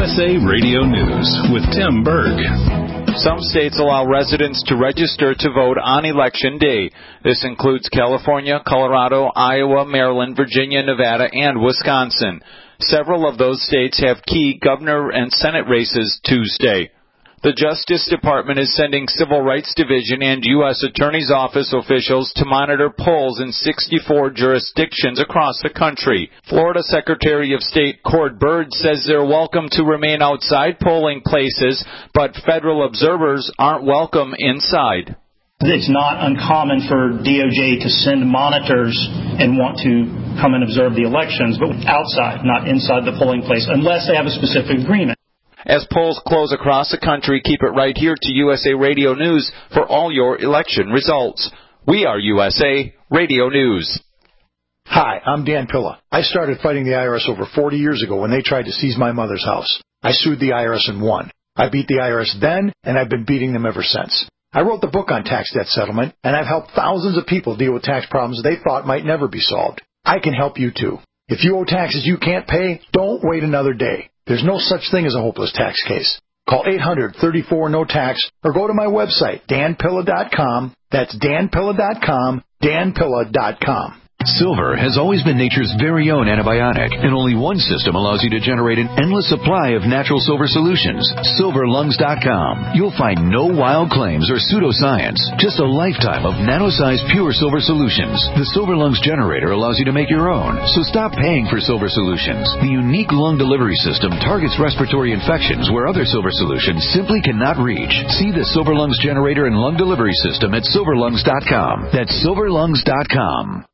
USA Radio News with Tim Berg. Some states allow residents to register to vote on Election Day. This includes California, Colorado, Iowa, Maryland, Virginia, Nevada, and Wisconsin. Several of those states have key governor and Senate races Tuesday. The Justice Department is sending Civil Rights Division and U.S. Attorney's Office officials to monitor polls in 64 jurisdictions across the country. Florida Secretary of State Cord Byrd says they're welcome to remain outside polling places, but federal observers aren't welcome inside. It's not uncommon for DOJ to send monitors and want to come and observe the elections, but outside, not inside the polling place, unless they have a specific agreement. As polls close across the country, keep it right here to USA Radio News for all your election results. We are USA Radio News. Hi, I'm Dan Pilla. I started fighting the IRS over 40 years ago when they tried to seize my mother's house. I sued the IRS and won. I beat the IRS then, and I've been beating them ever since. I wrote the book on tax debt settlement, and I've helped thousands of people deal with tax problems they thought might never be solved. I can help you too. If you owe taxes you can't pay, don't wait another day. There's no such thing as a hopeless tax case. Call 800-34-NO-TAX or go to my website, danpilla.com. That's danpilla.com, danpilla.com. Silver has always been nature's very own antibiotic, and only one system allows you to generate an endless supply of natural silver solutions. SilverLungs.com. You'll find no wild claims or pseudoscience, just a lifetime of nano-sized pure silver solutions. The Silver Lungs generator allows you to make your own, so stop paying for silver solutions. The unique lung delivery system targets respiratory infections where other silver solutions simply cannot reach. See the Silver Lungs generator and lung delivery system at SilverLungs.com. That's SilverLungs.com.